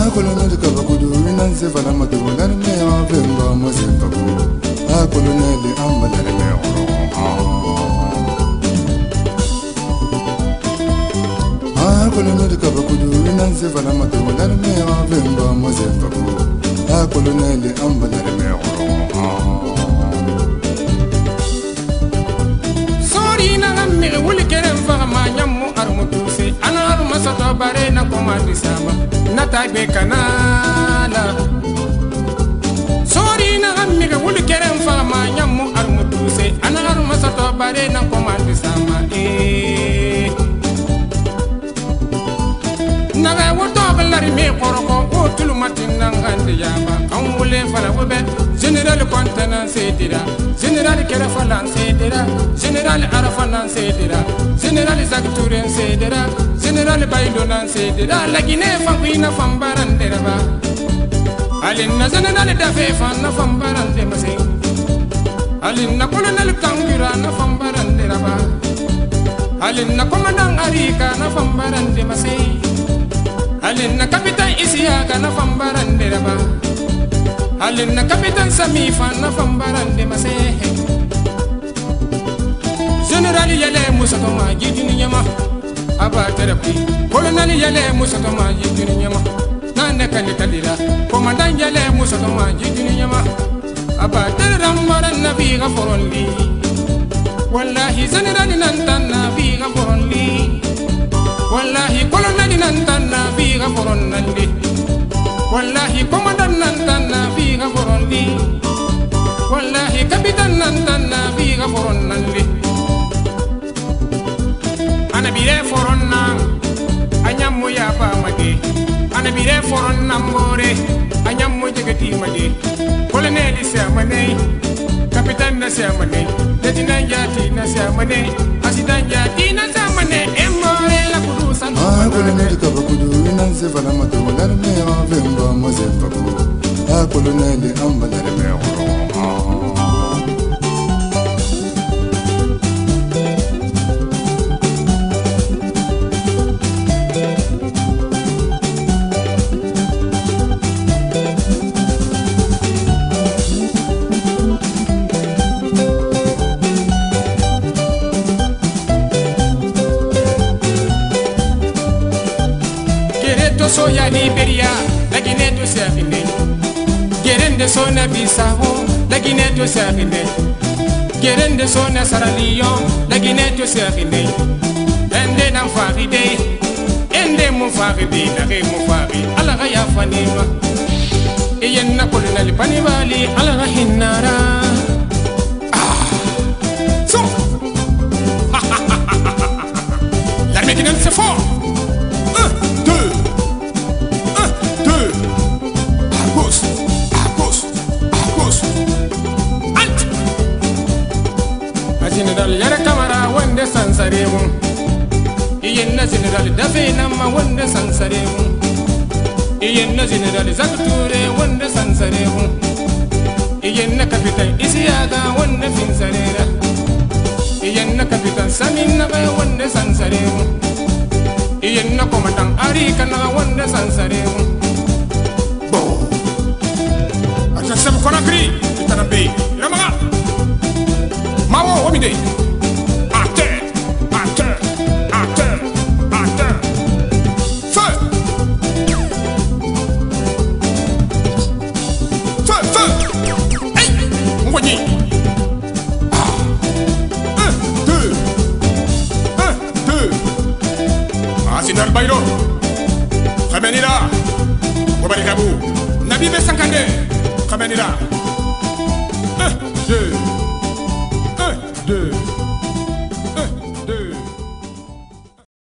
colonel de Kabakudu, Nancy Valamatu, and me of him, Mazimpaku, colonel de Amadame. Colonel de Kabakudu, Nancy Valamatu, and me of him, Mazimpaku, colonel de Amadame. Sorry, Nami, will get him for my yamu armutusi, and Armasato Barena Comadisama, Natai Becanala. Sorry, Nami, will get him for my yamu armutusi, and Armasato Barena Comadisama. Naga woto balari me koroko o tulu matina ngandi yaba amule fala wobe general kontana sedira general kerafala sedira general arafana sedira general zakturen sedira general bailona sedira lagine fakuina fambarandera ba alina general dafe fana fambarande mase alina colonel kangura na fambarandera ba alina commandant arika na fambarande mase Alina Kapitan Isiaka na fambarande raba Alina Kapitan Samifa na fambarande masehe General Yale Musatoma Jijini Yama Aba therapy Colonel Yale Musatoma Jijini Yama Nane Kalikalira Commandant Yale Musatoma Jijini Yama Aba Terambara Nabiga Foronli Wallahi General Nantan Nabiga Foronli Wallahi colonel nantana biga foronandi Wallahi commandant nantana biga forondi Wallahi kapitan nantana biga foronandi Ana bire foronna anyammo ya pamade Ana bire foronna more anyammo jegati made colonel samane kapitan na samane lieutenant jati na samane assistant jati na samane colonel de Kabakudu, Nancy Valamatu, and me of him, Mazimpaku, colonel de Amadame. Soya Liberia, la Guinée de Servine. Gerende Sona Bissau, la Guinée de Servine. Gerende Sona Sierra Leone, la Guinée de Servine. Ende Namfaride, Ende Mufaride, la Remufari, Alaya Fanima. Eyen Colonel Panivali, Alaya Hinara. So, la Médine c'est fort. General Yara Kamara wande sansaremu Iyenna General Dafe nama wande sansaremu Iyenna General Zakture wande sansaremu Iyenna Kapitan Isiaga wande finsarera Iyenna Kapitan Samina wande sansaremu Iyenna Commandant Arika na wande sansaremu Bo Atasem Konakri Itanambe Yamaga Mawo Omide Acteur Acteur Acteur Acteur Feu Feu Feu Hey Mwani 1, 2 1, 2 Asinar Bayro Khabenira Wabarikabu Nabi Besankande Khabenira